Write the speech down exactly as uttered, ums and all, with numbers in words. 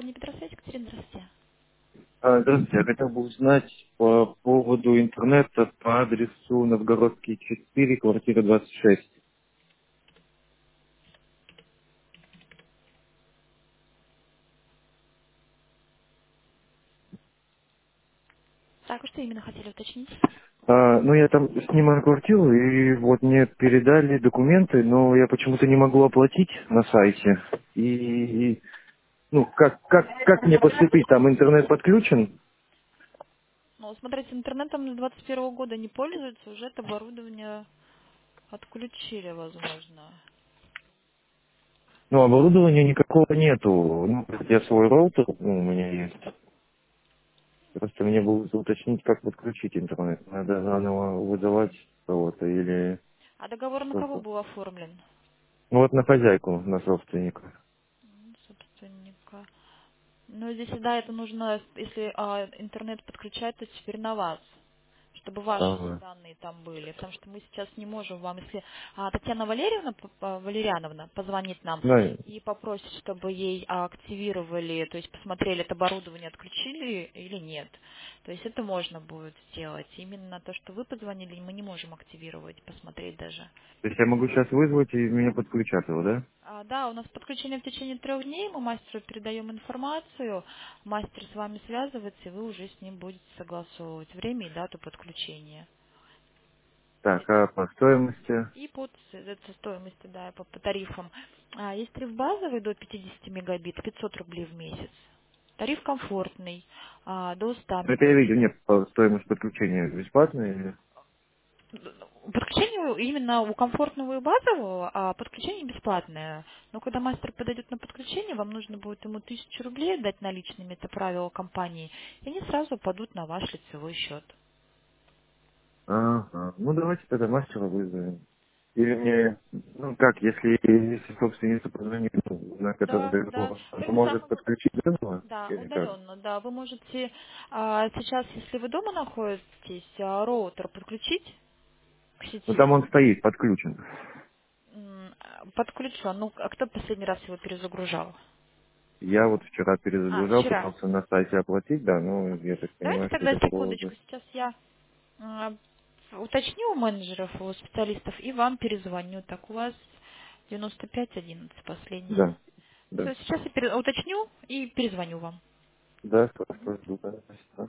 Компания Петросвязь, Екатерина, здравствуйте. А, Здравствуйте, я хотел бы узнать по поводу интернета по адресу Новгородский четыре, квартира двадцать шесть. Так, а что именно хотели уточнить? А, ну, я там снимаю квартиру, и вот мне передали документы, но я почему-то не могу оплатить на сайте. И, и, ну, как, как, как мне поступить? Там интернет подключен? Ну, смотрите, интернетом с двадцать первого года не пользуются, уже это оборудование отключили, возможно. Ну, оборудования никакого нету. Ну, я свой роутер, ну, у меня есть. Просто мне было уточнить, как подключить интернет. Надо заново выдавать кого-то или А договор на кого что-то. был оформлен? Ну вот на хозяйку, на собственника. М, Собственника. Ну, здесь, да, это нужно, если а, интернет подключать, то теперь на вас, чтобы ваши все Ага. данные там были. Потому что мы сейчас не можем вам, если а, Татьяна Валерьевна, п- п- Валерьяновна позвонит нам Ну, и попросит, чтобы ей а, активировали, то есть посмотрели, это оборудование отключили или нет. То есть это можно будет сделать. Именно то, что вы позвонили, мы не можем активировать, посмотреть даже. то есть я могу сейчас вызвать и меня подключат его, да? А, Да, у нас подключение в течение трех дней, мы мастеру передаем информацию, мастер с вами связывается, и вы уже с ним будете согласовывать время и дату подключения. Так, а по стоимости? И по ц- это стоимости, да, по, по тарифам. А, Есть тариф базовый до пятидесяти мегабит, пятьсот рублей в месяц. Тариф комфортный, а, до ста Ну, это я видел, мегабит. нет, по стоимость подключения бесплатная или? Подключение именно у комфортного и базового, а подключение бесплатное. Но когда мастер подойдет на подключение, вам нужно будет ему тысячу рублей дать наличными, это правило компании, и они сразу падут на ваш лицевой счет. Ага. Ну, давайте тогда мастера вызовем. Или мне, ну как, если, если собственница позвонит, ну, на который Да, да. договор, она Только может самое главное, подключить дома? да, Или как? удаленно, да. Вы можете а, сейчас, если вы дома находитесь, а, роутер подключить к Ну, сети. там он стоит, подключен. М, Подключен. Ну, а кто последний раз его перезагружал? Я вот вчера А, перезагружал, вчера. пытался на сайте оплатить, да, ну, я так Давайте понимаю, что тогда это было секундочку. уже. Сейчас я а, уточню у менеджеров, у специалистов и вам перезвоню. Так, у вас девяносто пять одиннадцать последнее. Да, да. Все, сейчас я пере- уточню и перезвоню вам. Да, что, что жду, да.